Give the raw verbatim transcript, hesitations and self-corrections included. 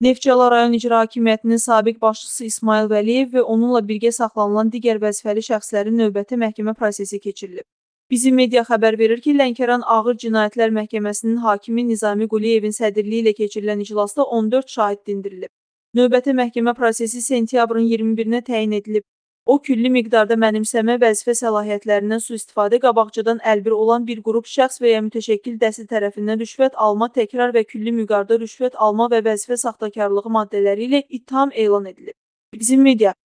Neftçala rayon İcra Hakimiyyətinin sabiq başçısı İsmail Vəliyev və onunla birgə saxlanılan digər vəzifəli şəxslərin növbəti məhkəmə prosesi keçirilib. Bizim media xəbər verir ki, Lənkəran Ağır Cinayətlər Məhkəməsinin hakimi Nizami Quliyevin sədrliyi ilə keçirilən iclasda on dörd şahid dindirilib. Növbəti məhkəmə prosesi sentyabrın iyirmi birinə təyin edilib. O, külli miqdarda mənimsəmə, vəzifə səlahiyyətlərindən sui-istifadə, qabaqcadan əlbir olan bir qrup şəxs və ya mütəşəkkil dəsti tərəfindən rüşvət alma, təkrar və külli miqdarda rüşvət alma və vəzifə saxtakarlığı maddələri ilə ittiham elan edilib. Bizim media